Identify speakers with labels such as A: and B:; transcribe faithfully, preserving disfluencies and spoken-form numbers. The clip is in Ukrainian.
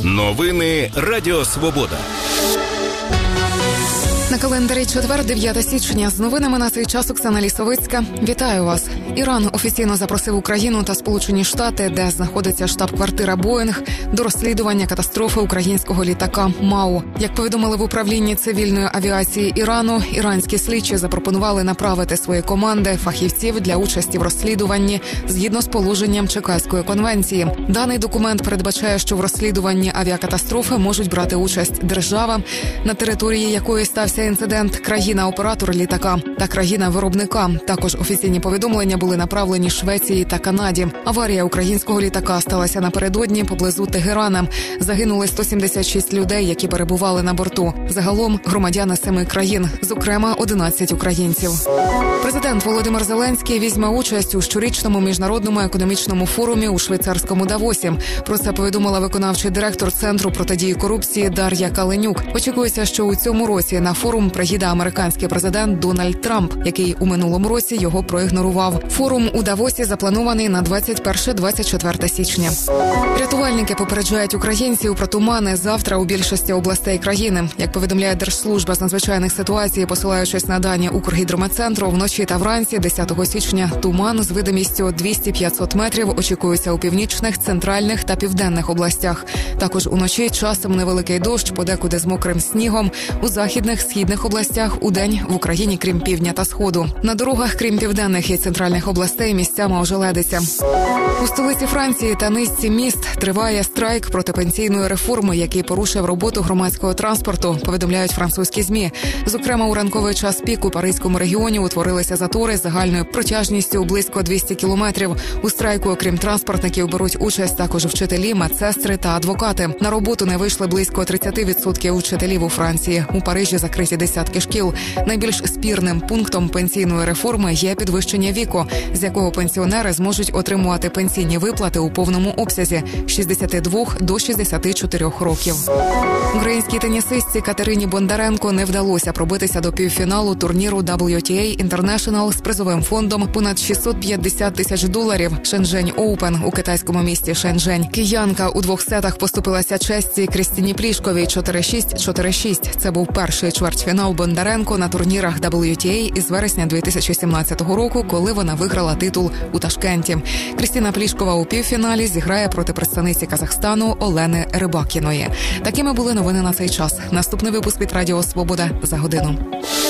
A: Новини Радіо Свобода.
B: На календарі четвер, дев'яте січня. З новинами на цей час Оксана Лісовицька. Вітаю вас. Іран офіційно запросив Україну та Сполучені Штати, де знаходиться штаб-квартира «Боїнг», до розслідування катастрофи українського літака МАУ. Як повідомили в управлінні цивільної авіації Ірану, іранські слідчі запропонували направити свої команди фахівців для участі в розслідуванні згідно з положенням Чикаської конвенції. Даний документ передбачає, що в розслідуванні авіакатастрофи можуть брати участь держава, на території якої стався інцидент, країна-оператор літака та країна-виробника. Також офіційні повідомлення були направлені Швеції та Канаді. Аварія українського літака сталася напередодні поблизу Тегерана. Загинули сто сімдесят шість людей, які перебували на борту. Загалом громадяни семи країн, зокрема одинадцять українців. Президент Володимир Зеленський візьме участь у щорічному міжнародному економічному форумі у швейцарському Давосі. Про це повідомила виконавчий директор Центру протидії корупції Дар'я Каленюк. Очікується, що у цьому році на форум приїде американський президент Дональд Трамп, який у минулому році його проігнорував. Форум у Давосі запланований на двадцять перше - двадцять четверте січня. Рятувальники попереджають українців про тумани завтра у більшості областей країни. Як повідомляє Держслужба з надзвичайних ситуацій, посилаючись на дані Укргідрометцентру, вночі та вранці десятого січня туман з видимістю двісті - п'ятсот метрів очікується у північних, центральних та південних областях. Також уночі часом невеликий дощ, подекуди з мокрим снігом. У західних, східних областях удень в Україні, крім півдня та сходу. На дорогах, крім південних і центральних областей, місцями ожеледиться. У столиці Франції та низці міст триває страйк проти пенсійної реформи, який порушив роботу громадського транспорту, повідомляють французькі ЗМІ. Зокрема, у ранковий час пік у паризькому регіоні утворилися затори з загальною протяжністю близько двісті кілометрів. У страйку, окрім транспортників, беруть участь також вчителі, медсестри та адвокати. На роботу не вийшли близько тридцять відсотків вчителів у Франції. У Парижі закриті десятки шкіл. Найбільш спірним пунктом пенсійної реформи є підвищення віку, з якого пенсіонери зможуть отримувати пенсійні виплати у повному обсязі – з шістдесяти двох до шістдесяти чотирьох років. Українській тенісистці Катерині Бондаренко не вдалося пробитися до півфіналу турніру дабл ю ті ей International з призовим фондом понад шістсот п'ятдесят тисяч доларів Шенжень Оупен у китайському місті Шенжень. Киянка у двох сетах поступилася честі Крістіні Плішковій чотири шість - чотири шість. Це був перший чвертьфінал Бондаренко на турнірах дабл ю ті ей із вересня дві тисячі сімнадцятого року, коли вона виграла титул у Ташкенті. Крістіна Плішкова у півфіналі зіграє проти представниці Казахстану Олени Рибакіної. Такими були новини на цей час. Наступний випуск від Радіо Свобода за годину.